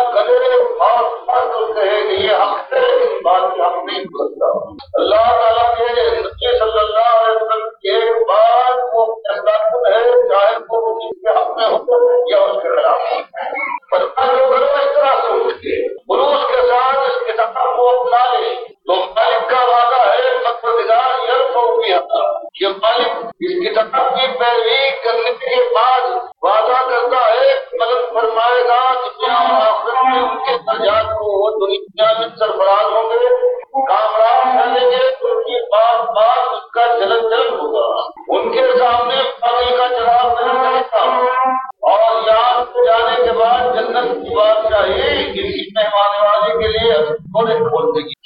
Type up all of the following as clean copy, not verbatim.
کرے بات کہے کہ یہ حق ہے لیکن بات کا حق نہیں ہو سکتا. اللہ تعالیٰ کے نبی صلی اللہ علیہ وسلم کے بعد وہ فیصلہ ہے چاہے وہ اس کے حق میں ہو یا اس کے خلاف ہو. پر جو کرو اس طرح سوچ کے خلوص کے ساتھ اس کتاب کو اپنا لے تو مالک کا وعدہ ہے پروردگار یرفع بہا. یہ مالک اس کتاب کی پیروی کرنے کے بعد وعدہ کرتا ہے مدد فرمائے گا دنیا اور آخرت میں ان کے درجات کو. وہ دنیا میں سرفراز ہوں گے کامران پھیلیں گے ان کی بات بات اس کا جلن جلن ہوگا. ان کے سامنے پانی کا چراغ نہیں جلے گا اور یہاں جانے کے بعد جنت کی بادشاہی کسی مہمان نوازی کے لیے کھولے کھول دے گی.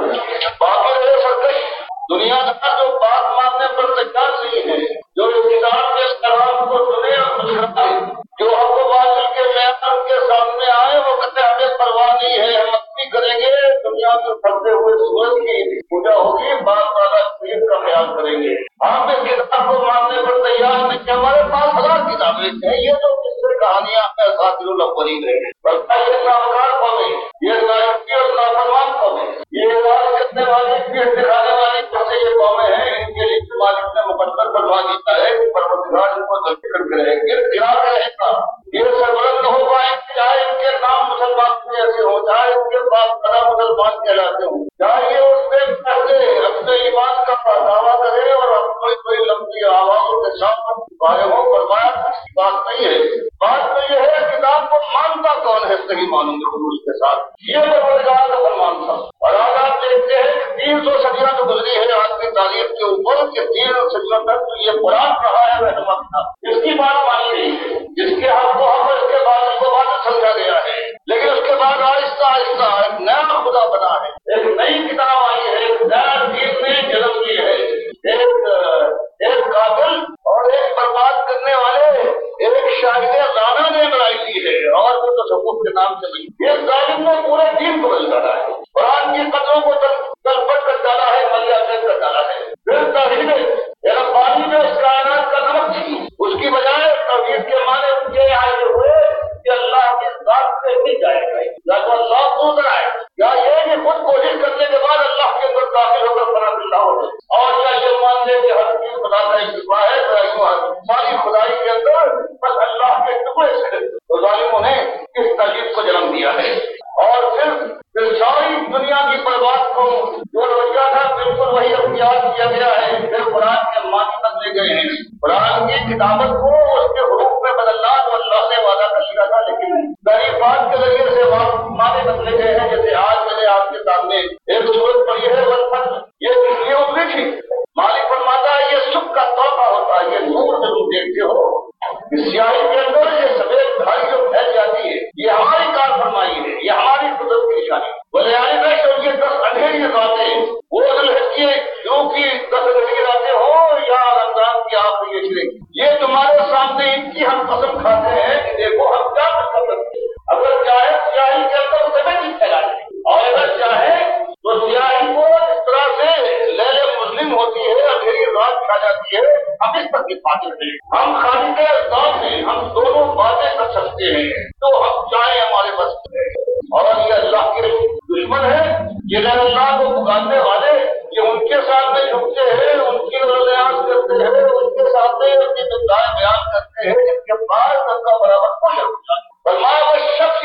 باقی رہے سرکش دنیا دار جو بات ماننے پر تیار نہیں ہے جو اس کتاب کے کلام کو سنے اور مسکرائے جو حق و باطل کے میدان کے سامنے آئے وہ کہتے ہمیں پرواہ نہیں ہے ہم اپنی کریں گے دنیا میں پھلتے ہوئے سورج کی پوجا ہوگی بات والا شریف کا خیال کریں گے. ہم اس کتاب کو ماننے پر تیار نہیں کہ ہمارے پاس ہزار کتابیں ہیں یہ تو کس سے کہانیاں اساطیر الاولین ہے. بلکہ یہ ناکار قومیں یہ ناشکری اور نافرمان قومیں یہ راز کرنے والی پیٹ دکھانے والی یہ قومیں ہیں ان کے لیے مالک نے مقدر فرما دیا ہے کہ پروردگار ان کو دھکے کر کے رہے گرا کے رہے گا. یہ سربلند ہو پائے چاہے ان کے نام مسلمان کے ایسے ہو چاہے ان کے باپ دادا مسلمان کہلاتے ہوں چاہے یہ اس سے پہلے اپنے ایمان کا دعویٰ کرے اور کوئی لمبی آوازوں کے ساتھ بھائی ہو فرمایا بات نہیں ہے. بات تو یہ ہے کتاب کو مانتا کون ہے صحیح مانوں گے خلوص کے ساتھ یہ پروردگار کا فرمان تھا. اور آج آپ دیکھتے ہیں کہ 300 صدیاں تو گزری ہے آج کی تاریخ کے اوپر کہ 300 صدیوں تک تو یہ قرآن رہا ہے رہنما تھا اس کی بات مانی گئی ہے جس کے حق کو حق اس کے بعد کو بات سمجھا گیا ہے. لیکن اس کے بعد آہستہ آہستہ ایک نیا خدا بنا ہے ایک نئی کتاب آئی ہے ایک نیا دین نے جنم لی ہے ایک قابل اور ایک برباد کرنے والے ایک شاہد رانا نے بنائی لی ہے اور وہ تصوف کے نام سے نہیں یہ ظالم نے پورے دین کو بدل ڈالا ہے. قرآن کی قدروں کو تلپٹ کر ڈالا ہے ملیا کر ڈالا ہے. پھر تحریر ربانی میں اس کائنات کا نمک تھی اس کی بجائے توحید کے معنی ان کے آئے ہوئے کہ اللہ کی ذات سے نہیں جائے گا یا تو اللہ دور آئے یا یہ کہ خود کوشش کرنے کے بعد اللہ کے اندر داخل ہو کر بنا اللہ ہو اور کیا یہ مان لے کہ ہر چیز خدا کا ایک صفا ہے ساری خدائی کے اندر بس اللہ کے ٹکڑے سے تو ظالموں نے اس تجویز کو جنم دیا ہے. اور پھر ساری دنیا کی برباد کو جو رویہ تھا بالکل وہی اختیار کیا گیا ہے. پھر قرآن کے معنی بدلے گئے ہیں قرآن کی کتابت کو اس کے حروف میں بدلنا تو اللہ نے وعدہ کر لیا تھا لیکن تعریفات کے ذریعے سے معنی بدلے گئے ہیں. جیسے آج میں نے آپ کے سامنے ایک صورت پڑھی ہے یہ اتری تھی مالک فرماتا ہے یہ سکھ کا توحفہ ہوتا ہے یہ نور میں تم دیکھتے ہو اس سیاہی کے اندر یہ سفید دھائی جو پھیل جاتی ہے یہ ہماری کار فرمائی ہے یہ ہماری قدرت کی نشانی بولے اور یہ 10 اندھیری راتیں وہ ذوالحجہ شروع کی 10 اندھیری راتیں ہو یا رمضان کی آخری عشرے یہ تمہارے سامنے ان کی ہم قسم کھاتے ہیں کہ دیکھو ہم کیا کر سکتے ہیں. اگر چاہے سیاہی کے اندر سفید ہی پھیلا دیں اور اگر چاہے تو سیاہی کو اس طرح سے لیل مسلم ہوتی ہے اندھیری رات کھا جاتی ہے ہم اس پر قادر ہیں ہم خالق ذات ہیں ہم دونوں باتیں کر سکتے ہیں تو ہم چاہیں ہمارے بس ہے. اور یہ اللہ کے دشمن ہے یہ غیر اللہ کو پکارنے والے یہ ان کے سامنے جھکتے ہیں ان کی نیاز کرتے ہیں ان کے سامنے اپنی دعائیں بیان کرتے ہیں جن کے پاس ان کا برابر کوئی ہوتا ہے. فرمایا وہ شخص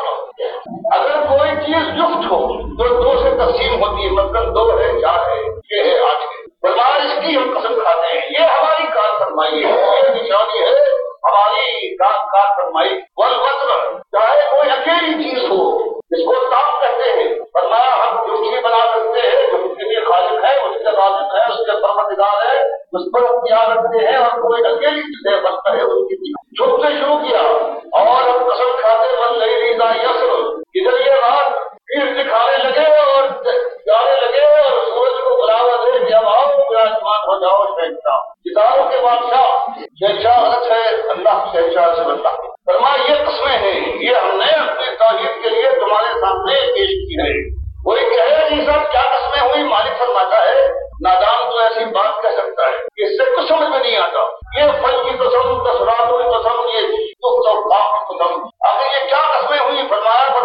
والبطر اگر کوئی چیز جفت ہو تو 2 سے تقسیم ہوتی ہے مثلاً 2 ہے 4 ہے 6 ہے 8 ہے. فرمایا اس کی ہم قسم کھاتے ہیں یہ ہماری کار فرمائی ہے یہ نشانی ہے ہماری کار فرمائی. والبطر چاہے کوئی اکیلی چیز ہو اس کو تام کہتے ہیں فرمایا ہم جھوٹی بنا سکتے ہیں جو اس کے لیے خالق ہے اس کے رازق ہے اس کے پروردگار ہے اس پر اختیار رکھتے ہیں اور کوئی اکیلی چیزیں بنتا ہے اس کی چھپ سے شروع کیا اور ہم قسم کھاتے بن نہیں لیتا یسر ادھر یہ رات پھر دکھانے لگے اور جانے لگے اور سورج کو بلاوا دے کہ اب آؤ براجمان ہو جاؤ شہنشاہ ستاروں کے بادشاہ شہنشاہ غلط ہے اللہ شہنشاہ سے بنتا. فرمایا یہ قسمیں ہیں یہ ہم نے اپنی توحید کے لیے تمہارے سامنے پیش کی ہے. کوئی کہے جی صاحب کیا قسمیں ہوئی مالک فرماتا ہے نادان تو ایسی بات کہہ سکتا ہے کہ اس سے کچھ سمجھ میں نہیں آتا یہ پھل کی قسم تصورات کی قسم یہ کی قسم آخر یہ کیا قسمیں ہوئی. فرمایا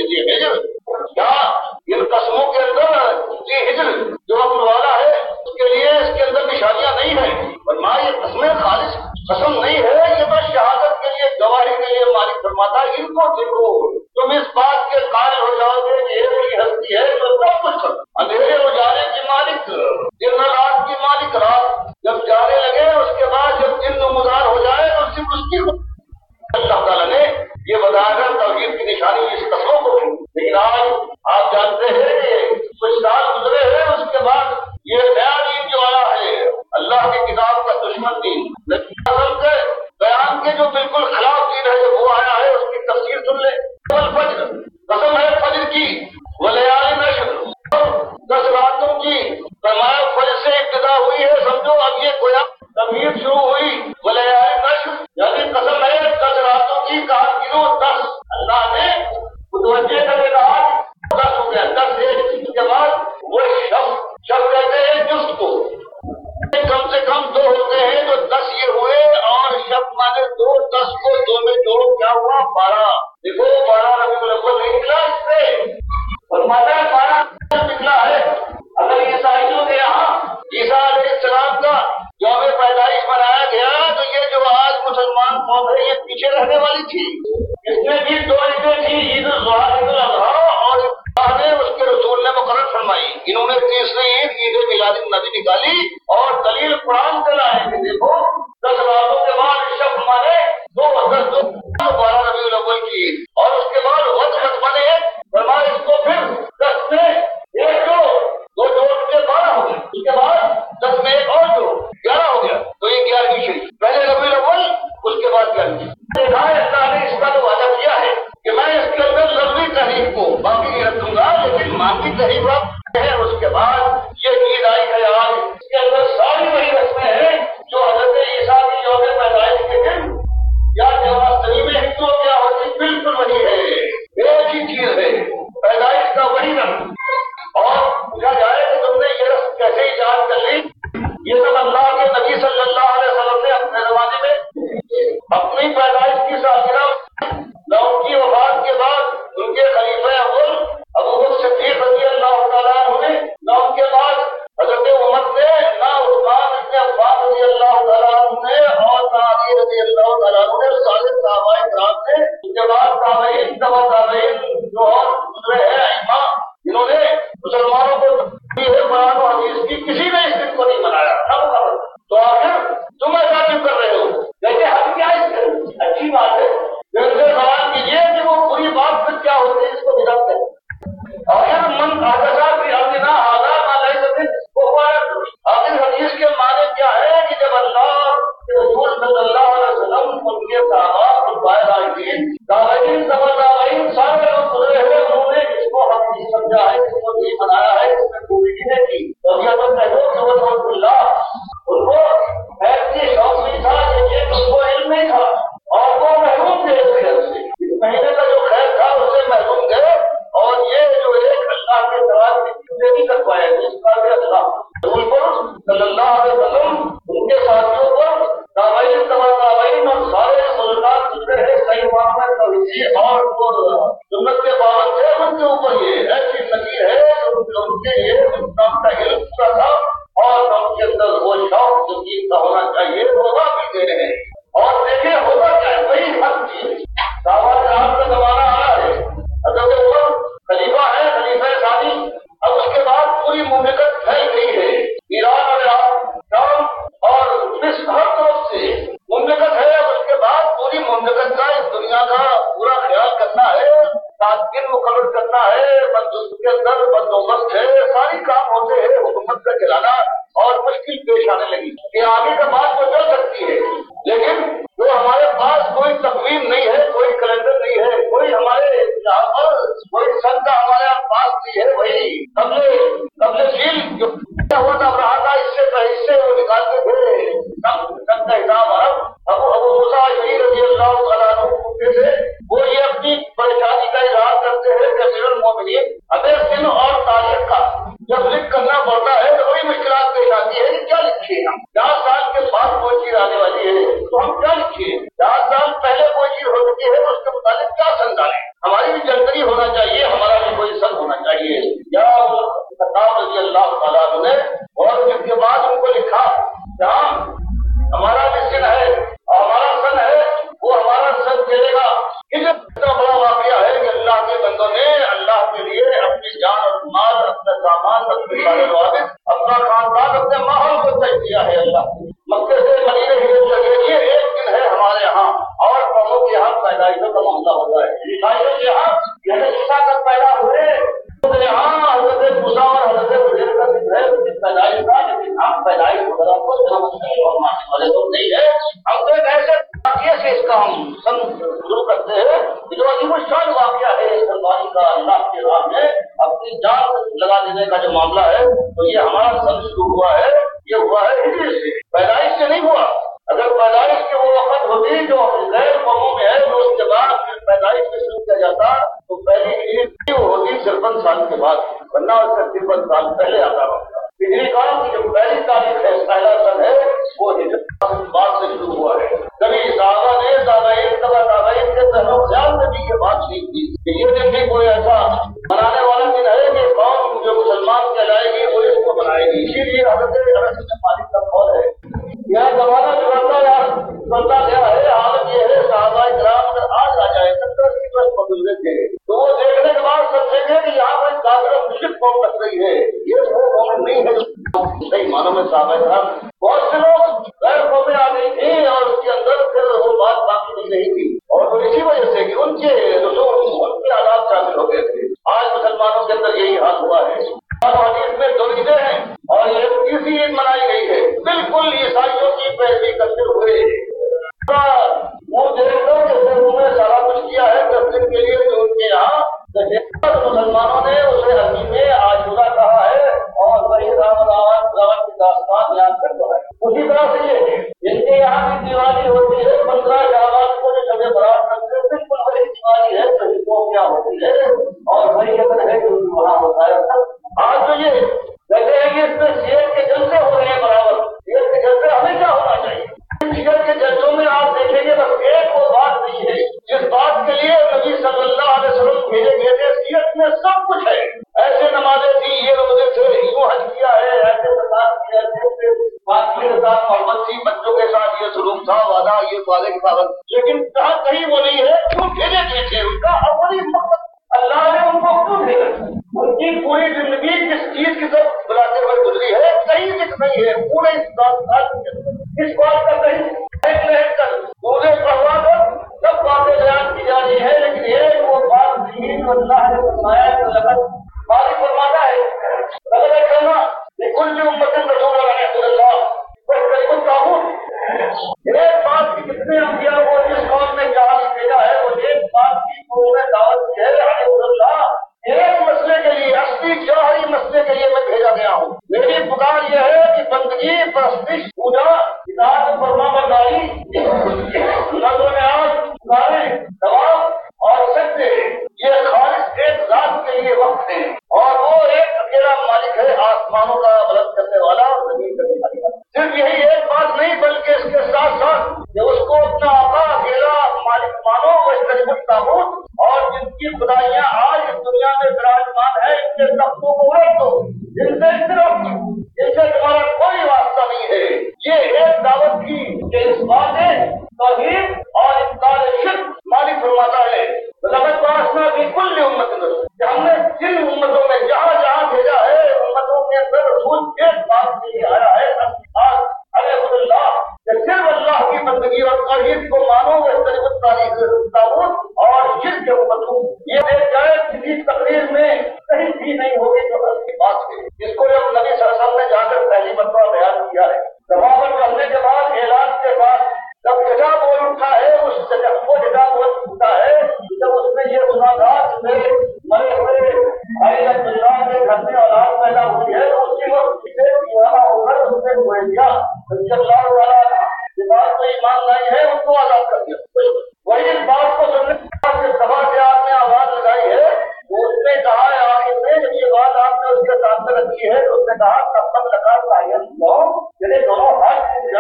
یہ ہجر کیا ان قسموں کے اندر یہ ہجر جو وقت والا ہے اس کے لیے اس کے اندر نشانیاں نہیں ہیں فرمایا یہ قسمیں خالص قسم نہیں ہے یہ بس شہادت کے لیے گواہی کے لیے مالک فرماتا ہے ان کو دیکھو تم اس بات کے قائل ہو جاؤ گے کہ ایک ہی ہستی ہے جو سب کچھ اندھیرے اجالے کی مالک دن رات کی مالک رات جب جانے لگے اس کے بعد جب دن نمودار ہو جائے تو صرف اس کی اللہ تعالیٰ نے یہ بتایا کر توحید کی نشانی اس قسموں کو لیکن آج آپ جانتے ہیں کہ کچھ سال گزرے ہیں اس کے بعد یہ نیا دین جو آیا ہے اللہ کی کتاب کا دشمن دین کے بیان کے جو بالکل خلاف دین ہے وہ آیا ہے اس کی تفسیر سن لے فجر قسم ہے فجر کی ولیال نشر 10 راتوں کی فرمایا فجر سے ابتدا ہوئی ہے سمجھو اب یہ کوئی تبلیغ شروع ہوئی ولیال نشر یعنی قسم ہے 10 راتوں کی کہا گنو 10 اللہ نے متوجہ کرے کہا 10 ہو گیا 10 ایک کے بعد وہ شب کہتے ہیں جس کو کم سے کم 2 ہوتے ہیں تو 10 یہ ہوئے اور شب مانے 2 10 کو 2 میں جوڑو کیا ہوا 12 دیکھو 12 ربیع الاول نہیں نکلا اس سے فرماتا ہے 12 نکلا ہے اگر عیسائیوں کے یہاں عیسیٰ علیہ السلام کا یوم پیدائش منایا گیا تو یہ جو آج مسلمان قوم ہے یہ پیچھے رہنے والی تھی اس میں بھی 2 عیدیں تھی عید الضحیٰ عید الاضحیٰ اور اللہ نے اس کے رسول نے مقرر فرمائی انہوں نے تیسری عید میلاد النبی نکالی اور دلیل قرآن سے لائے کہ دیکھو 10 راتوں کے بعد شب مانے 2 12 ربیع الاول کی اور اس کے بعد وقت مانے فرمایا اس کو پھر 10 میں ایک دو جوڑ کے 12 ہو گئے اس کے بعد 10 میں ایک اور جو 11 ہو گیا تو یہ 11ویں شریف پہلے ربیع الاول اس کے بعد 11ویں دیکھا ہے اللہ نے اس کا تو وعدہ کیا ہے کہ میں اس کے اندر لفظی تحریف کو باقی نہیں رکھوں گا لیکن مانوی تحریف ہے اس کے بعد یہ عید آئی ہے آج اس کے اندر ساری وہی رسمیں ہیں جو حضرت عیسیٰ کی یوم پیدائش کے دن یا جنماشٹمی میں ہندوؤں کیا ہوتی بالکل وہی ہے ایک ہی چیز ہے پیدائش کا وہی رسم اور پوچھا جائے کہ تم نے یہ رسم کیسے ایجاد کر لی یہ سب اللہ کے نبی صلی اللہ علیہ وسلم نے اپنے زمانے میں اپنی پیدائش کی سالگرہ ان کی وفات کے بعد ان کے خلیفہ اول ابو بکر صدیق رضی اللہ تعالیٰ عنہ نے نہ ان کے بعد حضرت عمر نے نہ عثمان بن عفان رضی اللہ تعالیٰ عنہ نے اور نہ علی رضی اللہ تعالیٰ عنہ نے سارے صحابہ کرام نے ان کے بعد تابعین تبع تابعین جو اور دوسرے ہیں ائمہ جنہوں نے مسلمانوں کو قرآن و حدیث کی کسی نے اس دن کو نہیں منایا نہ مقرر تو آخر تم ایسا کیوں کر رہے ہو کہتے حق کیا ہے اچھی بات ہے پھر سے سوال کیجیے کہ وہ پوری بات پھر کیا ہوتی ہے اس کو بدعت ہے آخر من حادثہ بھی امرنا هذا ما ليس منه آخر حدیث کے معنی کیا ہے کہ جب اللہ کے رسول صلی اللہ علیہ وسلم ان کے صحابہ اور باہر تابعین تبع تابعین سارے لوگ گزرے ہوئے انہوں نے اس کو حق نہیں سمجھا ہے اس کو نہیں منایا ہے اس میں خوبی نہیں کی اور یہ تو رسول اللہ ان کو ایسی شوق نہیں تھا کہ ان کو علم نہیں تھا اور وہ محروم تھے اس خیر سے اس مہینے کا جو خیر تھا اس سے محروم گئے اور یہ جو ایک اللہ کے سوال نہیں کر پائے جس کا اللہ رسول پر صلی اللہ علیہ وسلم ان کے ساتھیوں پر تابعین تبع تابعین اور سارے ملکات گزرے ہیں صحیح معاملہ توحیدی اور سنت کے پابند تھے ان کے اوپر یہ ایسی نظیر ہے ان کے یہ اسلام کا علم پورا تھا اور ان کے اندر وہ شوق جو دین کا ہونا چاہیے وہ بھی دے رہے ہیں اور دیکھیں ہوگا کیا وہی حق چیز صحابہ کرام کا زمانہ آ رہا ہے حضرت عمر خلیفہ ہے خلیفہ ثانی اب اس کے بعد پوری مملکت پھیل گئی ہے ایران اور عراق شام اور مصر ہر طرف سے مملکت ہے اب اس کے بعد پوری مملکت کا اس دنیا کا پورا خیال کرنا ہے ساتھ مقرر کرنا ہے بندوق کے اندر بندوبست ہے ساری کام ہوتے ہیں حکومت کا چلانا اور مشکل پیش آنے لگی کہ آگے کا بات تو چل سکتی ہے لیکن جو ہمارے پاس کوئی تقویم نہیں ہے کوئی کیلنڈر نہیں ہے کوئی ہمارے یہاں پر کوئی سن کا ہمارے پاس نہیں ہے وہی قبل فیل جو ہوا تھا رہا تھا اس سے وہ نکالتے تھے سن کا حساب ابو موسیٰ اشعری رضی اللہ تعالیٰ عنہ سے وہ یہ اپنی پریشانی کا اظہار کرتے ہیں کہ امیر المومنین ہمیں دن اور تاریخ کا جب لکھ کرنا پڑتا ہے تو بڑی مشکلات پیش آتی ہے کہ کیا لکھیے ہم 4 سال کے بعد کوئی چیز آنے والی ہے تو ہم کیا لکھیے 4 سال پہلے کوئی چیز ہو سکتی ہے اس کے متعلق کیا سمجھائیں ہماری بھی جانکاری ہونا چاہیے پیدائشوں کا معاملہ ہوتا ہے. عیسائیوں کے یہاں حضرت عیسیٰ تک پیدا ہوئے، یہاں حضرت موسیٰ اور حضرت عزیر کا ذکر ہے اس کی پیدائش کا، لیکن ہم پیدائش وغیرہ کو جنم اور ماننے والے لوگ نہیں ہے. ہم تو ایک ایسے واقعے سے اس کا ہم شروع کرتے ہیں جو عظیم الشان واقعہ ہے قربانی کا. اللہ کے راہ میں اپنی جان لگا دینے کا جو معاملہ ہے تو یہ ہمارا سن شروع ہوا ہے، یہ ہوا ہے ہجری سے، پیدائش سے نہیں ہوا. اگر پیدائش کے وہ وقت ہوتی جو غیر قوموں میں ہے تو اس کے بعد پھر پیدائش سے شروع کیا جاتا تو پہلی عید وہ ہوتی 53 سال کے بعد، ورنہ اس سے 53 سال پہلے آتا ہوتا. ہجری کا جو پہلی تاریخ ہے پہلا سن ہے وہ ہجری بعد سے شروع ہوا ہے. کبھی صحابہ نے تابعین کے ذہن و خیال میں بھی یہ بات نہیں تھی کہ یہ دن بھی کوئی ایسا منانے والا دن ہے کہ قوم جو مسلمان کہلائے گی وہ اس کو منائے گی. اسی لیے حضرت مالک کا قول ہے یہ زمانہ بڑھتا گیا ہے. حالت یہ ہے صحابہ کرام اگر آج آ جائے 70-80 برس گزرے تھے تو وہ دیکھنے کے بعد سمجھیں گے کہ یہاں پر کافر مشرک قوم لگ رہی ہے، یہ وہ قوم نہیں ہے جو صحیح معنوں میں صحابہ کرام. بہت سے لوگ غیر قومیں آ گئی تھی اور اس کے اندر پھر وہ بات باقی نہیں رہی تھی اور وہ اسی وجہ سے کہ ان کے رسوم ان کے آداب شامل ہو گئے تھے. آج مسلمانوں کے اندر یہی حال ہوا ہے. حدیث میں 2 عیدیں ہیں اور یہ تیسری عید منائی گئی ہے بالکل عیسائیوں کی پیروی کرتے ہوئے. وہ دیکھ لو جیسے انہوں نے سارا کچھ کیا ہے تفریح کے لیے جو ان کے یہاں مسلمانوں نے اسے حکیم عاشورہ کہا ہے اور وہی رام کی داستان یاد کر دو ہے. اسی طرح سے یہ ان کے یہاں بھی دیوالی ہوتی ہے 15 شعبان کو جو شب برات کرتے ہیں بالکل وہی دیوالی ہے وہی کیا ہوتی ہے اور وہی اگر ہے جو وہاں ہوتا ہے. آج تو یہ کہتے ہیں کہ اس میں شیر کے جلسے ہو رہے ہیں برابر. شیر کے جلسے ہمیں کیا ہونا چاہیے؟ شیر کے جلسوں میں آپ دیکھیں گے بس ایک وہ بات نہیں ہے جس بات کے لیے نبی صلی اللہ علیہ وسلم بھیجے گئے تھے. سیرت میں سب کچھ ہے. ایسے نمازیں تھی، یہ روزے تھے، یوں حج کیا ہے، ایسے زکات کی، ایسے باقی کے ساتھ محبت تھی، بچوں کے ساتھ یہ سلوک تھا، وعدہ یہ وعدے کی پابند. لیکن کہاں کہیں وہ نہیں ہے. کیوں بھیجے گئے تھے؟ ان کا اولی مقصد اللہ نے ان کو کیوں بھیجا؟ ان کی پوری زندگی کس چیز کی طرف بلاتے ہوئے گزری ہے کہیں ذکر نہیں ہے. پورے اس بات کا کہیں پورے پڑھوا کر سب باتیں بیان کی جا رہی ہے لیکن ایک وہ بات نہیں جو اللہ نے فرمایا کہ لقد مالک فرماتا ہے لقد کہنا لکل امت رسول اللہ بالکل تعبت. ایک بات کی کتنے انبیاء کو جس قوم نے جہاں بھیجا ہے وہ ایک بات کی قوم نے دعوت کی ہے اللہ ایک مسئلے کے لیے اصلی جوہری مسئلے کے لیے میں بھیجا گیا ہوں. میری پکار یہ ہے کہ بندگی پرستش پوجا اطاعت فرما برداری نظر و نیاز گزارے ثواب اور سجدے یہ خالص ایک ذات کے لیے وقت ہے اور وہ ایک اکیلا مالک ہے آسمانوں کا بلند کرنے والا اور زمین کرنے والا. صرف یہی ایک بات نہیں بلکہ اس کے ساتھ ساتھ کہ اس کو اپنا آقا اکیلا مالک مانو وہ تجربہ تابوت اور جن کی خدائیاں آج اس دنیا میں براجمان ہے ان کے تختوں کو رکھ دو، جن سے صرف ان سے تمہارا کوئی واسطہ نہیں ہے. یہ ایک دعوت کی کہ اس بات ہے توحید اور انکار شرک. مالک فرماتا ہے لقد بعثنا فی کل امت کہ ہم نے جن امتوں میں جہاں جہاں بھیجا ہے امتوں کے اندر رسول ایک بات کے لیے آیا ہے علیہ اللہ کہ صرف اللہ کی بندگی اور توحید کو مانو وہ تجربہ تاریخ تابوت اور جن کے امتوں یہ ایک جائے کسی تقریر میں کہیں بھی نہیں ہوگی جو اصلی بات ہے. اس کو جب نبی صلی اللہ علیہ وسلم نے جا کر پہلی مرتبہ بیان کیا ہے جواب کرنے کے بعد اعلان کے بعد جب جگہ بول اٹھا ہے اس جگہ کو جگہ بول اٹھا ہے جب اس نے یہ سنا تھا کہ میرے مرے ہوئے بھائی عبداللہ کے گھر میں اولاد پیدا ہوئی ہے اسی وقت اسے دیوانہ ہو کر اس نے ہوئے دیا رضی اللہ تعالیٰ یہ بات تو ایمان لائی ہے ان کو آزاد کر دیا. وہی اس بات کو سننے کے بعد جس سبھا سے آپ نے آواز لگائی ہے وہ اس نے کہا ہے آخر میں جب یہ بات آپ نے اس کے سامنے رکھی ہے تو اس نے کہا تب تک لگا تعین لو میرے دونوں ہاتھ ٹوٹ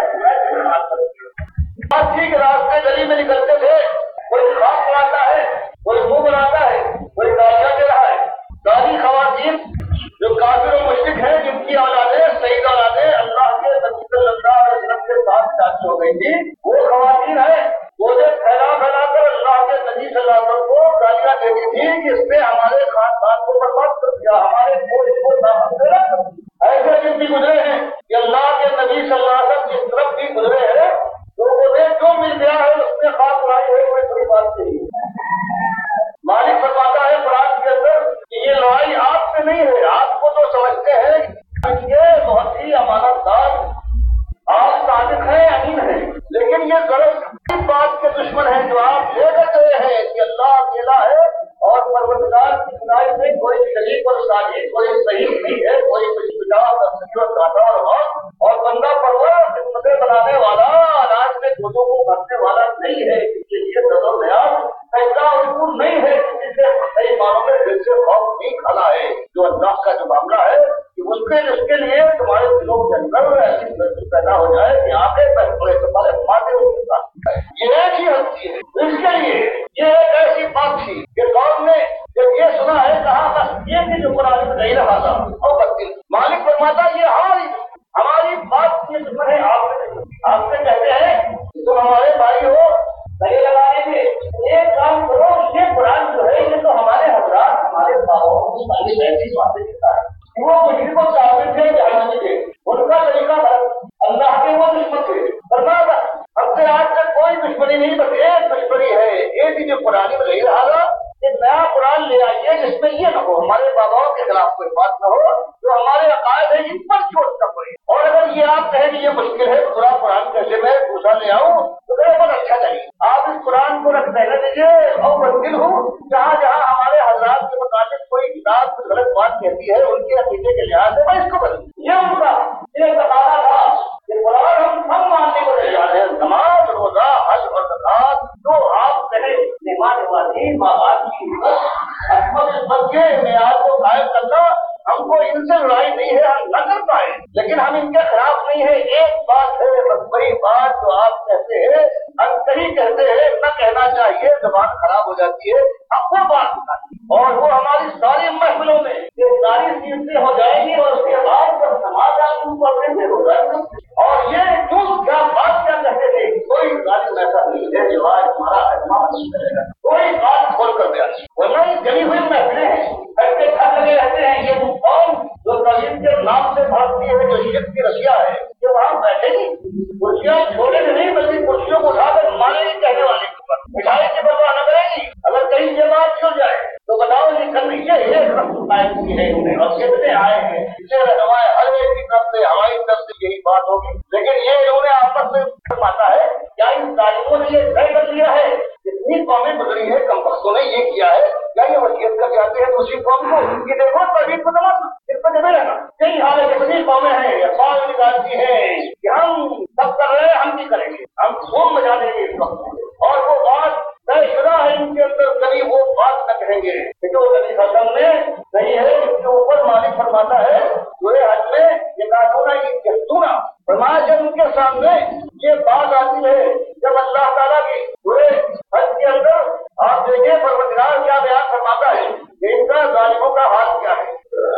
جائے ٹھیک راستے گلی میں نکلتے تھے کوئی خاص بناتا ہے کوئی منہ بناتا ہے کوئی گالیاں دے رہا ہے. گالی خواتین جو کافر و مشرک ہیں جن کی اولادیں صحیح اولادیں اللہ کے نبی صلی اللہ علیہ وسلم کے ساتھ شادی ہو گئی تھی وہ خواتین ہیں وہ پھیلا کر اللہ کے نبی صلی اللہ علیہ وسلم کو گالیاں دیتی تھی کہ اس نے ہمارے خاندان کو برباد کر دیا ہمارے کو نامن دے رکھ. ایسے دن بھی گزرے ہیں کہ اللہ کے نبی صلی اللہ علیہ وسلم جس طرف بھی گزرے ہیں لوگوں نے جو مل گیا ہے اس میں خاص لائی ہے کوئی بڑی بات कहीं पर साजिश कोई सही नहीं है, कोई और बंदा परवर खिदमतें बनाने वाला, अनाज में दूधों को भरने वाला नहीं है, इसके लिए नजर न्याज पैसा उनको नहीं है, किसी से सही मानों में दिल से खौफ नहीं खाना है। जो अल्लाह का जो मामला है कि उसके लिए तुम्हारे दिलों के अंदर ऐसी दृष्टि पैदा हो जाए कि आंखें पहले पड़े तुम्हारे माथे उसके साथ, ये एक ही हस्ती है। इसके लिए ये एक ऐसी बात थी कि कौन ने जब ये सुना है कहा बस ये भी जो कुरान में नहीं रहा था और बत्तीस मालिक फरमाता ये हमारी बात ये दुश्मन है। आपसे कहते हैं तुम हमारे भाई हो, गले लगाने के एक काम करो, ये कुरान जो है ये तो हमारे हजरात हमारे बाबा ऐसी बातें कहता है। वो मुझे को काबिल थे जहां थे, उनका तरीका अल्लाह के वो दुश्मन थे। फरमाया हमसे आज तक कोई दुश्मनी नहीं, बस एक दुश्मनी है, एक ही जो कुरान में नहीं रहा था, एक नया कुरान ले आइए जिसमें ये न हो, हमारे बाबाओं के खिलाफ कोई बात न हो, जो हमारे अकायद है इन पर चोट न पड़े। और अगर ये आप कहें कि ये मुश्किल है पूरा कुरान कैसे मैं दूसरा ले आऊं, तो मेरे बहुत अच्छा नहीं, आप इस कुरान को रख देने दीजिए और बंदिल हूँ जहाँ जहाँ हमारे हजरात के मुताबिक कोई किताब कुछ गलत बात कहती है उनके अकीदे के लिहाज से मैं इसको बदलूं। ये उनका ये बताना था कि कुरान हम मानने को ले जा रहे हैं, नमाज रोजा हज और ज़कात जो आप कहें निभाने वाली माँ बाप की बच्चे मेयार को कायम करना, हमको इनसे लड़ाई नहीं है, हम न कर पाए लेकिन हम इनके खिलाफ नहीं है। एक बात है बस वही बात जो आप कहते हैं अंतरी कहते हैं, न कहना चाहिए, जबान खराब हो जाती है, हम वो बात बताएं और वो हमारी सारी महफिलों में ये सारी चीजें हो जाएंगी और उसके बाद जब समाधान पढ़ने से हो जाएगा। और ये क्यों क्या बात क्या कहते थे, कोई गाली ऐसा नहीं है जो आज हमारा करेगा, कोई बात खोल कर दिया, वरना ये जली हुई महफिलें हैं, ऐसे घर लगे रहते हैं। ये कौन जो तलीम के नाम से भागती है, जो शिरक की रसिया है, जो वहाँ बैठेगी कुर्सियां छोड़ेगी नहीं बल्कि कुर्सियों को उठाकर मारेगी कहने वाले के ऊपर, मिठाई की परवाह न करेगी। अगर कहीं ये बात छूट जाए तो बताओ ये कल ये है और कितने आए हैं इसे रहनुमाए हर एक की तरफ से हमारी तरफ से यही बात होगी। लेकिन ये इन्होंने आपस में पाता है क्या इन तालीमों ने ये तय कर लिया है, इतनी कौमें गुजरी है, कम वक्तों ने ये किया है, क्या ये वसीयत कर जाते हैं दूसरी कौम को कि देखो तौहीद को तमाम इस पर जमे रहना। कई हाल कितनी कौमें हैं अफवाह निकालती हैं कि हम सब कर रहे हैं, हम भी करेंगे, हम खूब मजा देंगे इस वक्त, और वो बात तयशुदा है इनके अंदर, कभी वो बात न कहेंगे जो कभी खत्म में नहीं है। इसके ऊपर मालिक फरमाता है पूरे हज में ये कानूना ये कहतूना फरमाया, जब उनके सामने ये बात आती है, जब अल्लाह ताला की पूरे हज के अंदर आप देखिए परवरदिगार क्या बयान फरमाता है कि इनका जालिमों का हाल क्या है।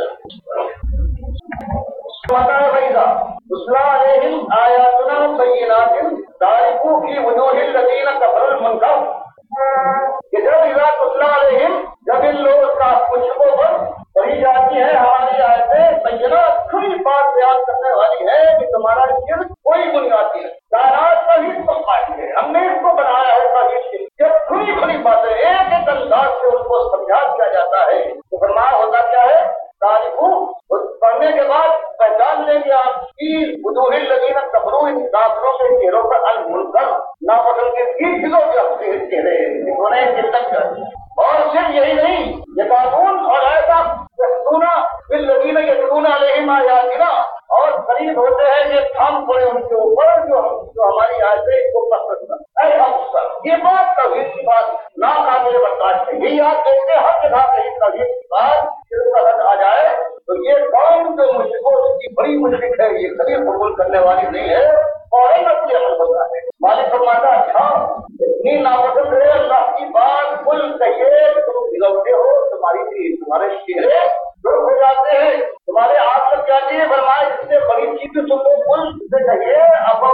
आयातुना बय्यिनातिन तारिफू की वजूहिल लजीना कफरुल मुनकर, कि जब इन लोगों का मुश्किलों पर पढ़ी जाती है हमारी आयतें बय्यिनात, खुली बात बयान करने वाली है कि तुम्हारा शिर्क कोई बुनियाद नहीं है, कायनात तौहीद पर कायम है, हमने इसको बनाया है तौहीद के लिए। खुली खुली बातें एक एक अंदाज से उनको समझा दिया जाता है। तो फरमाया होता क्या है, तारीफू पढ़ने के बाद पहचान लेंगे आपकी वजूहिल लजीना कफरू, इन काफिरों के चेहरों पर अल मुनकर, नापसंद के चीजों के अपने चेहरे उन्हें चिंतन कर। और सिर्फ यही नहीं, ये कानून और ऐसा लजीना यतलूना अलैहिम आयातिना, और करीब होते हैं ये थाम पड़े उनके ऊपर जो हमारी आयतें को पसंद कर। ये बात तौहीद की बात नाकाबिल बर्दाश्त है। ये याद देखते हर जगह कहीं तौहीद की बात आ जाए तो ये कौन जो मुश्किलों की बड़ी मुश्किल है, ये कभी कबूल करने वाली नहीं है और अपने अमल होता है। मालिक फरमाता अच्छा इतनी नापसंद है अल्लाह की बात, कुल कहिए तुम गिरौते हो, तुम्हारे चेहरे दुख हो जाते हैं, तुम्हारे हाथ लग जाती है। फरमाया इससे बड़ी चीज तुम लोग कुल से कहिए अब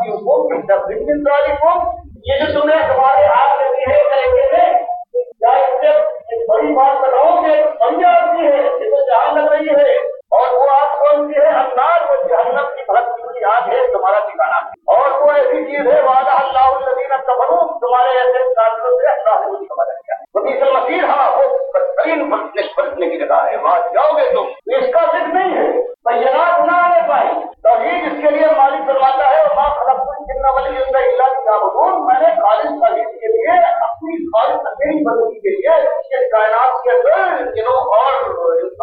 ये जो तुमने तुम्हारे हाथ लगी है करेंगे में क्या इससे बड़ी बात बताओ कि बड़ी आदमी है ये तो जहां लग रही है, और वो आग कौन सी है, अन्नार, वो जहन्नम की भड़कती हुई आग है तुम्हारा ठिकाना। और वो ऐसी चीज है वादा अल्लाहुल्लज़ीना कफरू, तुम्हारे ऐसे काफिरों से अल्लाह ने उनका वादा किया। वकील मसीह हाँ वो बदतरीन बरतने की जगह है, वहां जाओगे तुम। इसका जिक्र नहीं है, बय्यनात ना आने पाए तौहीद, इसके लिए मालिक फरमाता है मां खलक़तुल जिन्ना वल इंसा इल्ला लियअबुदून, मैंने खालिस तौहीद के लिए अपनी खालिस अकेली बंदगी के लिए इस कायनात के अंदर जिन्हों और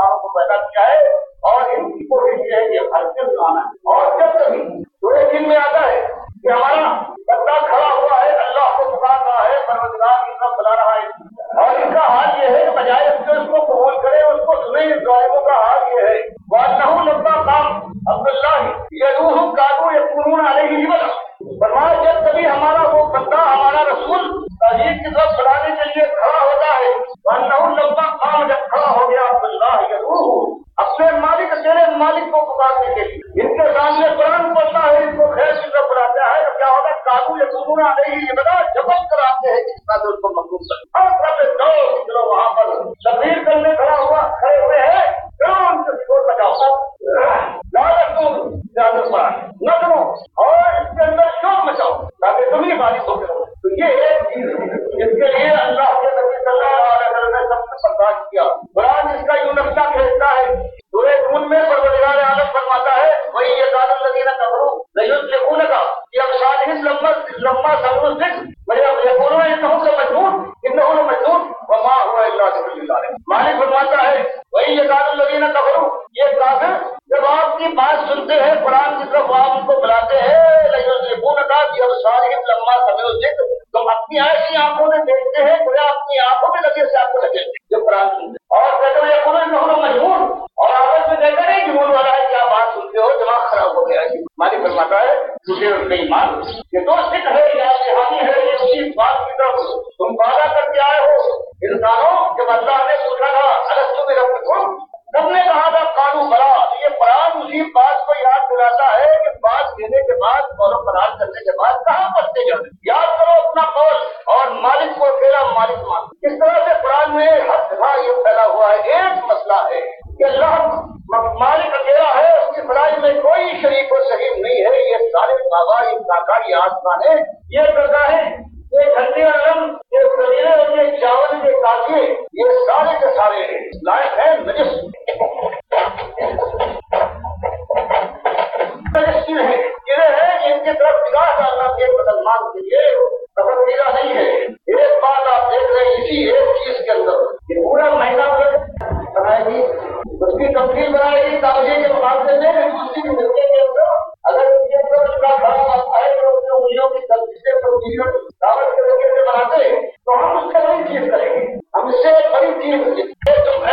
پیدا کیا ہے اور ان کی کوشش یہ ہے کہ ہر دن آنا ہے. اور جب کبھی پورے دن میں آتا ہے کہ ہمارا بندہ کھڑا ہوا ہے, اللہ کو پکار رہا ہے, پروردگار کی طرف بلا رہا ہے, اور ان کا حال یہ ہے کہ بجائے اس کے اس کو قبول کرے, اس کو سنے, ان ظالموں کا حال یہ ہے وَأَنَّهُ لَمَّا قَامَ عَبْدُ اللَّهِ يَدْعُوهُمْ كَانُوا يَكُونُونَ عَلَيْهِ لِبَدًا. فرمایا جب کبھی ہمارا وہ بندہ, ہمارا رسول توحید کی طرف بلانے کے لیے کھڑا ہوتا ہے, وَأَنَّهُ لَمَّا قَامَ, جب کھڑا ہو گیا عبد اللہ يَدْعُوهُ, اپنے مالک اکیلے مالک کو پکارنے کے لیے, ان کے سامنے قرآن پڑھتا ہے, ان کو خیر کی طرف بلاتا ہے, تو کیا ہوگا؟ قانون یقولون علیہ لبدا, جبل کراتے ہیں جس طرح اس کو مخلوق کرتے اور چلو وہاں پر تقریر کرنے کھڑا ہوا, کھڑے ہوئے ہیں, ان کے شور بجاؤ نظموں اور اس کے اندر شور مچاؤ تاکہ تم ہی بارش ہو گئے. تو یہ ایک چیز ہے جس کے لیے اللہ کے نبی صلی اللہ علیہ وسلم نے سب سے برداشت کیا. قرآن اس کا یوں نقشہ کھینچتا ہے, سورہ نون میں پروردگار عالم فرماتا ہے وہی یقال الذین کفروا لیزلقونک بابصارہم لما سمعوا الذکر ویقولون انہ لمجنون وما هو الا ذکر للعالمین. مالک فرماتا ہے وہی یقال الذین کفروا, یہ کافر جب آپ کی بات سنتے ہیں, قرآن کی طرف آپ ان کو بلاتے ہیں, لیزلقونک بابصارہم لما سمعوا الذکر, تم اپنی ایسی آنکھوں میں دیکھتے ہیں گویا اپنی آنکھوں میں لگے سے آپ کو لگے جو قرآن سنتے, اور کہتے ہیں یقولون انہ لمجنون, اور آپس میں کہتے نہیں جنون والا ہے, کیا بات سنتے ہو, دماغ خراب ہو گیا ہے. مالک فرماتا ہے تجھے ان کا ایمان یہ تو سکھ ہے یا جہانی ہے, یہ اسی بات کی طرف تم وعدہ کر کے آئے ہو. انسانوں جب اللہ نے پوچھا تھا الستو بربکم, سب نے کہا تھا قالوا بلی. یہ قرآن اسی بات کو یاد دلاتا ہے کہ بات دینے کے بعد قول و قرار کرنے کے بعد کہاں پڑھتے جانے, یاد کرو اپنا قول اور مالک کو اکیلا مالک مان. اس طرح سے قرآن میں ہر جگہ یہ پھیلا ہوا ہے. ایک مسئلہ ہے کہ اللہ مالک اکیلا ہے, اس کی بڑائی میں کوئی شریک و شریک نہیں ہے. یہ سارے بابا, یہ کاکا, یہ آسمان ہے, یہ درگاہیں, یہ جھنڈے علم, یہ سویرے اور یہ چاول, یہ کاکے, یہ سارے کے سارے لائق ہیں نجس ہے. ان کی طرف نگاہ ڈالنا ایک مسلمان کے لیے پسندیدہ نہیں ہے. ایک بات آپ دیکھ رہے ہیں اسی ایک چیز کے اندر کہ پورا مہینہ بنائے گی, اس کی تفصیل بنائے گی کاغذی کے مقابلے میں اسی کے ملنے کے اندر اگر اس کے اندر اس کا بڑا آئے تو اپنے انگلیوں کی تفصیل کاغذ کے ذریعے سے بناتے تو ہم اس سے بڑی چیز کریں گے. ہم اس سے بڑی چیز تم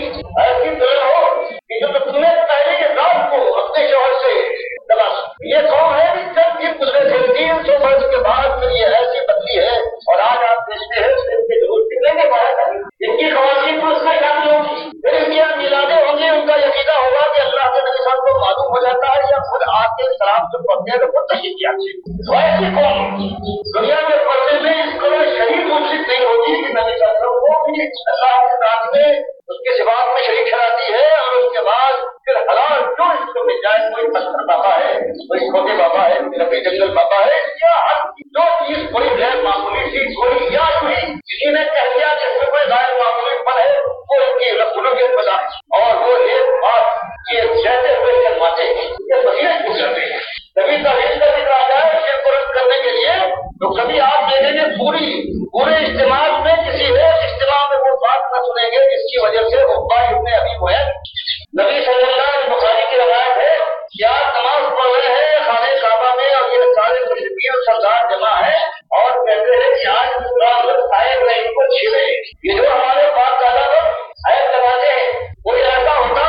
ایسی طرح ہو کہ جو تم نے پہلے کے رات کو اپنے شوہر سے دلا. یہ قوم ہے کہ جب بھی گزرے تھے 300 برس کے بعد پھر یہ ایسی بدلی ہے, اور آج آپ دیکھتے ہیں ان کے ضرور نکلیں گے باہر, ان کی خواتین کو اس میں شامل ہوگی, پھر ان کی میلادیں ہوں گی, ان کا یقینہ ہوگا کہ اللہ کے نبی صاحب کو معلوم ہو جاتا ہے یا خود آپ کے سلام سے پڑھتے ہیں تو خود تشریف کیا. ایسی قوم دنیا میں پڑھنے میں اس کو شریک منصف نہیں ہوگی کہ نبی صاحب کو بھی اللہ کے ساتھ میں اس کے سباب میں شریک کراتی ہے, اور اس کے بعد پھر حلال جو اس کو مل جائے, کوئی پتھر بابا ہے, کوئی چھوٹے بابا ہے, کوئی ربی جنگل بابا ہے, یا ہر جو چیز کوئی غیر معمولی چیز کوئی یا کسی نے کہہ دیا جس میں کوئی غیر معمولی پن ہے وہ ان کی رسولویت بتا, اور وہ ایک بات یہ کہتے ہوئے شرماتے ہیں کہ مدینے پوچھ جاتے ہیں. کبھی تحریر کا ذکر آ جائے اسے پورن کرنے کے لیے تو کبھی آپ دیکھیں گے پورے اجتماع میں کسی ایک اجتماع میں وہ بات نہ سنیں گے جس کی وجہ سے عقبہ ابن ابی معیط, نبی صلی اللہ علیہ وسلم, بخاری کی روایت ہے کہ آپ نماز پڑھ رہے ہیں خانہ کعبہ میں, اور یہ سارے مشرکین اور سردار جمع ہیں, اور کہتے ہیں کہ آج صاحب نے ان کو چھیڑے, یہ جو ہمارے پاس دادا لوگ عیب لگاتے ہیں, کوئی ایسا ہوتا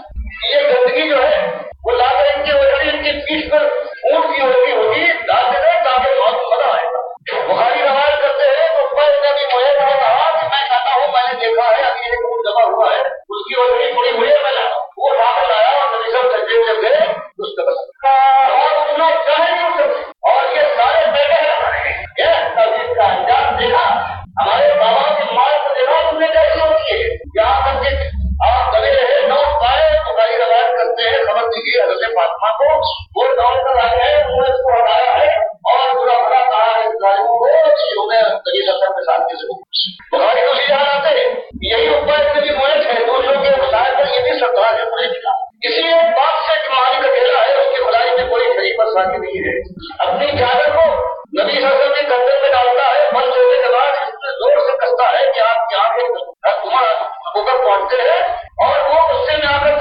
یہ گندگی جو ہے وہ لا کر ان کی وجہ ان کی پیٹھ پر اونٹ کی ہوتی ڈال دیتے ہیں تاکہ بہت مزہ آئے گا. بخاری روایت کرتے ہیں تو ابھی مجھے کہا کہ میں چاہتا ہوں, میں نے دیکھا ہے ابھی ایک اونٹ جمع ہوا ہے, اس کی وجہ پڑی ہوئی ہے, میں لاتا ہوں. وہ لا کر لایا اور نبی صاحب سجدے میں گئے اس کے بس اور اتنا چاہے نہیں اٹھ سکتے, اور یہ سارے بیٹھے ہیں. یہ تحریر کا انجام دیکھا, ہمارے بابا کے مال کو دیکھا تم نے کیسی ہوتی ہے, یہاں تک کہ آپ دبے رہے نہ اٹھ پائے. بخاری روایت کرتے ہیں خبر دیجیے حضرت فاطمہ کو, وہ دوڑ کر آئے ہیں, انہوں نے اس کو ہٹایا ہے اور برا بڑا کہا ہے ظالموں کو کہ انہوں نے نبی صلی اللہ علیہ وسلم کے ساتھ کسی کو. بخاری کو یہ آتے ہیں یہی عقبہ ابن ابی معیط ہے, دوسروں کے مسائل پر یہ بھی سرطان ہے پڑے گا. اسی ایک بات سے کہ مالک اکیلا ہے, اس کی خدائی میں کوئی شریک اور ساتھی نہیں ہے. اپنی چادر کو نبی صلی اللہ علیہ وسلم کے گردن میں ڈالتا ہے, بند ہونے کے بعد اس میں زور سے کستا ہے کہ آپ کی آنکھیں اوپر پہنچتے ہیں, اور وہ غصے میں آ کر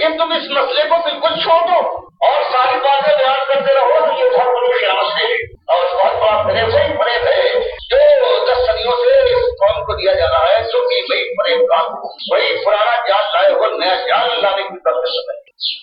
لیکن تم اس مسئلے کو بالکل چھوڑ دو اور ساری باتیں بیان کرتے رہو تو یہ بہت بڑی خیانت ہے اور بہت بڑا فریب ہے جو 10 صدیوں سے اس قوم کو دیا جا رہا ہے، جو کہ وہی فریب کا وہی پرانا جال لائے وہ نیا جال لانے کی کوشش ہے۔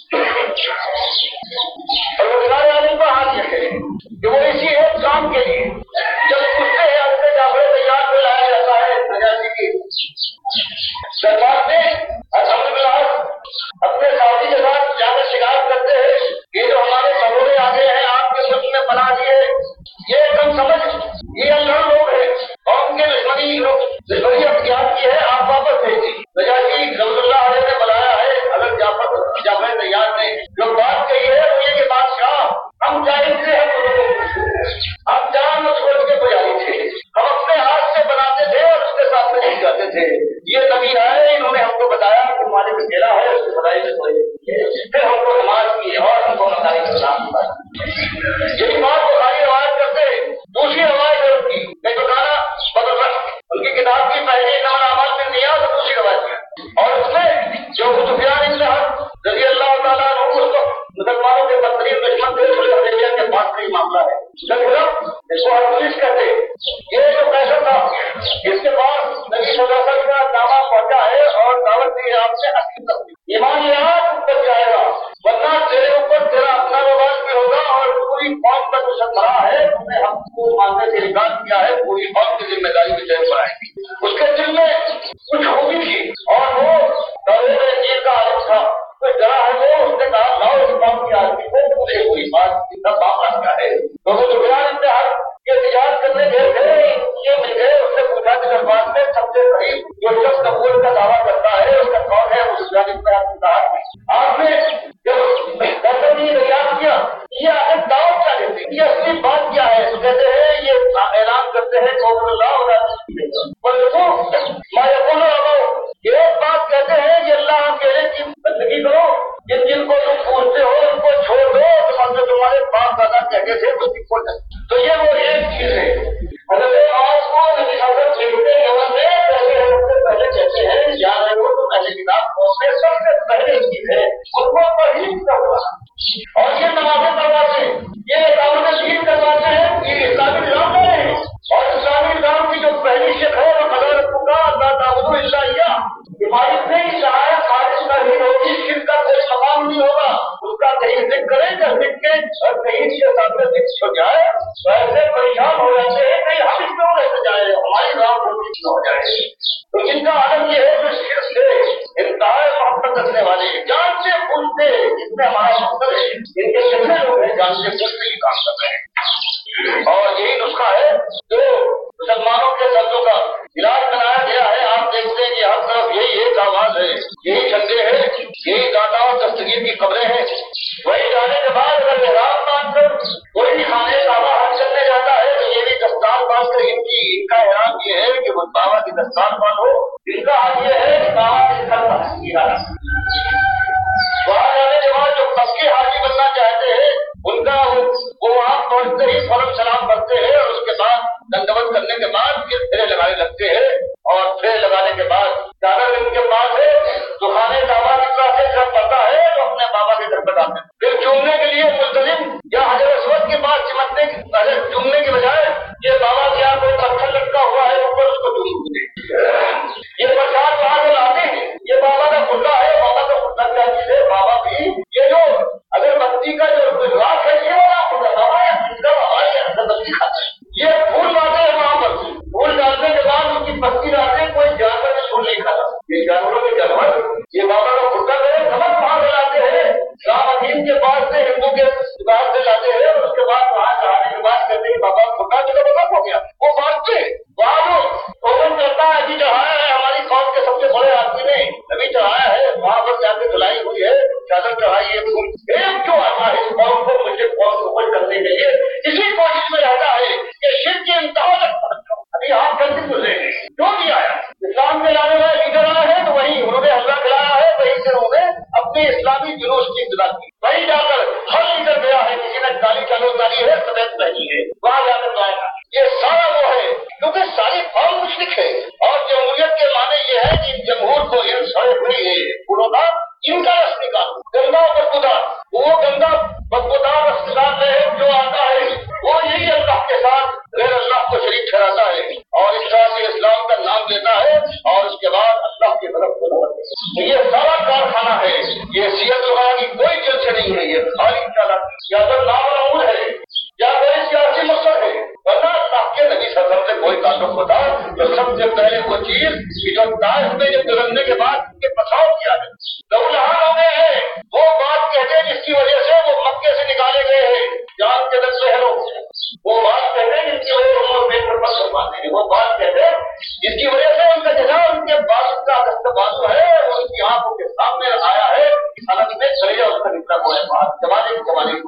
پروردگار عالم کا حال یہ ہے کہ وہ اسی ایک کام کے لیے جب پوچھتے ہیں اپنے جعفر تیار میں لایا جاتا ہے نجاشی کی سرکار نے الحمدللہ اپنے ساتھی کے ساتھ جا کر شکایت کرتے ہیں کہ جو ہمارے سمورے آگے ہیں آپ کے ملک میں بنا دیے یہ کم سمجھ یہ اللہ لوگ ہیں قوم کے دشمنی اختیار کی ہے، آپ واپس بھیجیے۔ نجاشی رحمۃ اللہ علیہ نے بلایا ہے اگر جعفر تیار نے جو بات کہی ہے وہ یہ کہ بادشاہ ہم جانب سے ہم جان چھوڑ کے پجاری تھے، ہم اپنے ہاتھ سے بناتے تھے اور اس کے ساتھ میں نہیں جاتے تھے۔ یہ نبی آئے انہوں نے ہم کو بتایا کہ مالک اکیلا ہے اس کی بڑائی سے کوئی پھر ہم کو نماز کی اور ہم کو نماز کا سلام یہی بات بخاری روایت کرتے دوسری روایت ہے ان کی بتانا بدل ان کی کتاب کی پہلی نمبر عمل میں نیا تو دوسری روایت اور اس میں جو سفیان ابن حرب رضی اللہ تعالیٰ عنہ اس کو مسلمانوں کے بدترین دشمن تھے صلح حدیبیہ کے بعد کا یہ معاملہ ہے۔ اس کو پولیس کہتے یہ جو پیسہ تھا اس کے بعد نبی صلی اللہ علیہ وسلم کا دعویٰ پہنچا ہے اور دعوت دی ہے آپ سے ایمان یاد اوپر جائے گا ورنہ تیرے اوپر تیرا اپنا وبال بھی ہوگا اور پوری قوم کا جو سربراہ ہے اس نے ہم کو ماننے سے انکار کیا ہے، پوری قوم کی ذمہ داری بھی طے پر آئے گی۔ اس کے دل میں کچھ خوبی تھی اور وہ دور کا عالم تھا، کوئی ڈرا ہے وہ اس نے کہا لاؤ اس قوم کی آدمی کو مجھے کوئی بات کا معاملہ کیا ہے تو وہ سفیان ابن حرب یہ تجارت کرنے گئے تھے یہ مل گئے اس سے پوچھا کہ دربار میں سب سے قریب جو شخص قبول کا دعویٰ کرتا ہے اس کا کون ہے؟ وہ سفیان ابن حرب نے کہا آپ نے جب دستگیر تیار کیا یہ آخر دعوت کیا دیتے یہ اصلی بات کیا ہے؟ تو کہتے ہیں یہ اعلان کرتے ہیں قوم اللہ اور ایک بات کہتے ہیں یہ اللہ اکیلے کی بندگی کرو، جن جن کو تم پوچھتے ہو ان کو چھوڑ دو جو تمہارے باپ دادا کہتے تھے اس کی کھول تو یہ وہ ایک چیز ہے۔ حضرت آج کو نبی حضرت چھوٹے نماز میں پہلے کہتے ہیں یاد رکھو تو پہلے کتاب میں سب سے پہلے چیز ہے ان کو پڑھی کروا اور یہ نمازیں کرواتے ہیں یہ اقامت دین کرواتے ہیں یہ اسلامی نظام ہے اور اسلامی نظام کی جو پہلی شک ہے وہ قدر کا اللہ تعبدوا الا اياه عبادت میں ہی شرائط خارج نہیں ہوگی، شرک کا کوئی مقام نہیں ہوگا، اس کا کہیں ذکر کرے یا ذکر کے اور کہیں سے سامنے ذکر ہو جائے تو ایسے پریشان ہو جاتے ہیں کہ ہم اس میں رہتے جائے ہماری نام ہو جائے تو جن کا عالم یہ ہے جو شرک سے انتہائی محبت رکھنے والے جان سے پوچھتے جس میں ہمارا مقصد ہے ان کے کتنے لوگ ہیں جان سے پوچھتے ہی کام کر رہے ہیں اور یہی نسخہ ہے جو مسلمانوں کے دردوں کا علاج بنایا گیا ہے۔ آپ دیکھتے ہیں کہ ہر طرف یہی ایک آواز ہے، یہی جھنڈے ہیں، یہی دادا اور دستگیر کی قبریں ہیں۔ وہی جانے کے بعد اگر محراب مان کر کوئی بھی خانے کعبہ حج کرنے جاتا ہے تو یہ بھی دستار باندھ کر ان کا احرام یہ ہے کہ وہ بابا کی دستار باندھو، ان کا حال یہ ہے کہ بابا کے گھر وہاں جانے کے بعد جو پکی حاجی بننا چاہتے ہیں ان کا وہ وہاں پہنچتے ہی فوراً سلام کرتے ہیں اور اس کے بعد دنڈوت کرنے کے بعد پھر پھیرے لگانے لگتے ہیں اور پھیرے لگانے کے بعد زیادہ ان کے پاس ہے تو خانے کعبہ کی طرح سے جب پڑتا ہے تو اپنے بابا کے گھر پر آتے ہیں پھر چومنے کے لیے ملتزم یا حجر اسود کے پاس چمٹنے چومنے کے بجائے یہ بابا کے یہاں کوئی پتھر لٹکا ہوا ہے اوپر اس کو چومتے یہ پرساد وہاں سے لاتے ہیں یہ بابا کا خدا ہے، بابا کا خدا کیا چیز ہے؟ بابا بھی یہ جو اگر بتی کا جو گجرات ہے یہ والا خدا بابا ہے جس کا بابا یہ اندر بتی کھاتا ہے یہ پھول لاتے ہیں وہاں پر پھول ڈالنے کے بعد اس کی پتی لاتے ہیں کوئی جانور میں پھول نہیں کھاتا یہ جانوروں کے جانور یہ بابا کا خدا ہے سمجھ وہاں سے لاتے ہیں شاہ عظیم کے پاس سے ہندو کے پاس سے لاتے ہیں اور اس کے بعد وہاں چڑھانے کے بعد کہتے ہیں بابا خدا جو بابا ہو گیا وہ بانٹتے وہاں جو اوون کرتا ہے ابھی چڑھایا ہے ہماری قوم کے سب سے بڑے آدمی نے ابھی چڑھایا ہے وہاں پر جا کے دھلائی ہوئی ہے چادر چڑھائی ہے پھول ایک جو آتا ہے اس قوم کو مجھے قوم کو خوش کرنے کے لیے اسی کوشش میں رہتا ہے کہ شرک کی انتہا تک پہنچ جاؤ۔ ابھی آپ جلدی گزرے ہیں جو بھی آیا اسلام کے لانے والے لیڈر آئے ہیں تو وہی انہوں نے حملہ کھلایا ہے وہی سے انہوں نے اپنی اسلامی جلوس کی ابتدا کی وہی جا کر ہر لیڈر گیا ہے کسی نے کالی چالو کاری ہے سفید پہنی ہے وہاں جا کر لائے گا یہ سارا وہ ہے کیونکہ ساری قوم مشرک ہے اور جمہوریت کے معنی یہ ہے کہ جمہور کو ان سڑے ہوئی ہے پوروں کا ان کا رسمی قانون یہ سارا کارخانہ ہے، یہ سیرت وغیرہ کی کوئی جلد سے نہیں ہے، یہ خالی چالاکی یا تو نامعمول ہے یا کوئی سیاسی مقصد ہے، ورنہ اللہ کے نبی صلی اللہ علیہ وسلم سے کوئی تعلق ہوتا تو سب سے پہلے وہ چیز کہ جو طائف میں جب گزرنے کے بعد ان کے پچھاؤ کیا ہے، لولاہان ہو گئے ہیں، وہ بات کہتے ہیں جس کی وجہ سے وہ مکے سے نکالے گئے ہیں، جان کے دل سے لوگ وہ بات کہتے ہیں جس کی وجہ سے ہم پیٹ پر پتھر مارتے ہیں، وہ بات کہتے ہیں جس کی وجہ سے ان کا جزا ان کے بازو کا بازو ہے وہ ان کی آنکھوں کے سامنے آیا ہے، حالت میں چلے اس کا نکلا ہوا ہے بات زمانے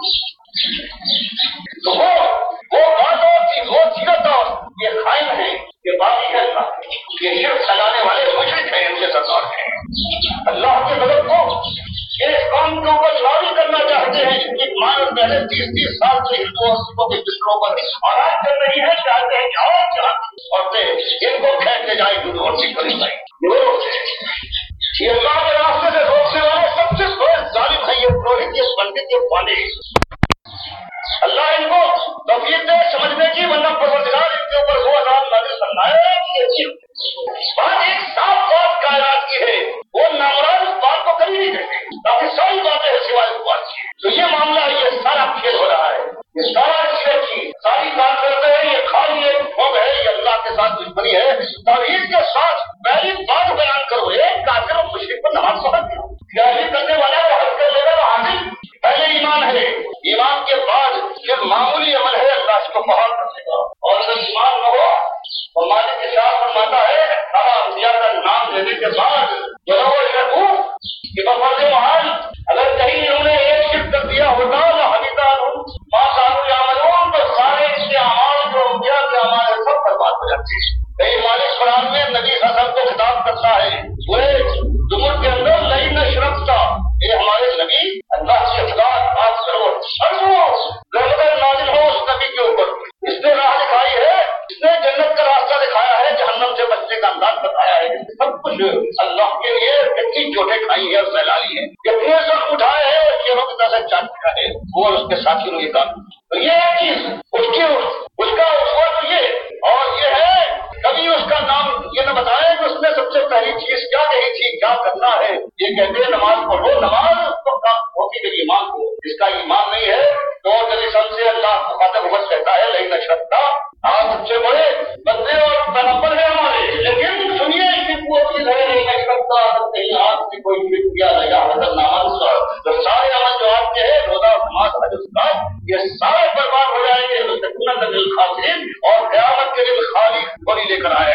تو وہ بات اور تھی، وہ سیرت اور یہ خائن ہے، یہ باقی ہے اللہ، یہ شرک پھیلانے والے مشرک ہیں، ان کے سردار ہیں، اللہ کے مدد کو یہ قوم کے اوپر لاگو کرنا چاہتے ہیں جن کی مان پہلے 30 سال سے ہندوؤں اور سکھوں کے بستروں پر آرام کر رہی ہے، چاہتے ہیں کہ اور چاہتے عورتیں ان کو کھینچ کے جائیں ہندو اور سکھ بنی جائیں، یہ اللہ کے راستے سے روکنے والے سب سے بڑے ظالم ہیں، یہ پروہت، یہ پنڈت، یہ پانڈے، اللہ ان کو توفیق دے سمجھنے کی، ورنہ پروردگار ان کے اوپر وہ عذاب نازل کرنا ہے کہ بات ایک صاف بات کائنات کی ہے، وہ نامراد اس بات کو کبھی نہیں کہتے، باقی ساری باتیں ہیں سوائے اس بات کی، تو یہ معاملہ یہ سارا کھیل ہو رہا ہے، یہ سارا کھیل کی ساری بات کرتے ہیں، یہ خالی ایک بھوگ ہے، یہ اللہ کے ساتھ دشمنی ہے، توحید کے ساتھ پہلی بات بیان کرو، ایک کافر اور مشرک پر نماز پڑھ دو، پیاری کرنے والا وہ حل کر لے گا، وہ حاصل پہلے ایمان ہے، ایمان کے بعد پھر معمولی عمل ہے، اللہ اس کو بحال کر دے گا، اور اگر ایمان نہ ہو تو مالک کے ساتھ فرماتا ہے سارا انبیاء کا نام لینے کے بعد کہ بفرض محال اگر کہیں انہوں نے ایک شرک کر دیا ہوتا تو تو سارے اس کے اعمال جو انبیاء کے اعمال ہے سب برباد ہو جاتے ہیں۔ کئی مالک قرآن میں نبی صلی اللہ علیہ وسلم کو خطاب کرتا ہے، وہ زمر کے اندر لئی نہ شرک تھا، یہ ہمارے نبی اللہ سے خدا بات کرو، رحمت نازل ہو اس نبی کے اوپر، اس نے راہ دکھائی ہے، اس نے جنت کا راستہ دکھایا ہے، جہنم سے بچنے کا انداز بتایا ہے، سب کچھ اللہ کے لیے کتنی چوٹیں کھائی ہیں اور پھیلائی ہیں، کتنے سب اٹھائے ہیں اور شیروں کی طرح سے چاٹ کھا ہے وہ اور اس کے ساتھیوں نے یہ کام، تو یہ ایک چیز اس کا تو یہ اور یہ ہے، کبھی اس کا نام یہ نہ بتائے کہ اس نے سب سے پہلی چیز کیا کہی تھی، کیا کرنا ہے، یہ کہتے ہیں نماز پڑھو، نماز تو کام ہوتی میری ایمان کو، جس کا ایمان نہیں ہے تو جب سب سے اللہ مخاطب بہت کہتا ہے لیکن اشرکتا، آپ سب سے بڑے بندے اور پیغمبر ہیں ہمارے، لیکن سنیے کہ وہ چیز ہے نہیں اشرکتا، کہیں آپ سے کوئی شرک کیا یا حضرت نامن تو سارے عمل جو آپ کے ہیں روزہ نماز حج الصلاۃ یہ سارے برباد ہو جائیں گے، اور قیامت کے دن خالی بڑی لے کر آئے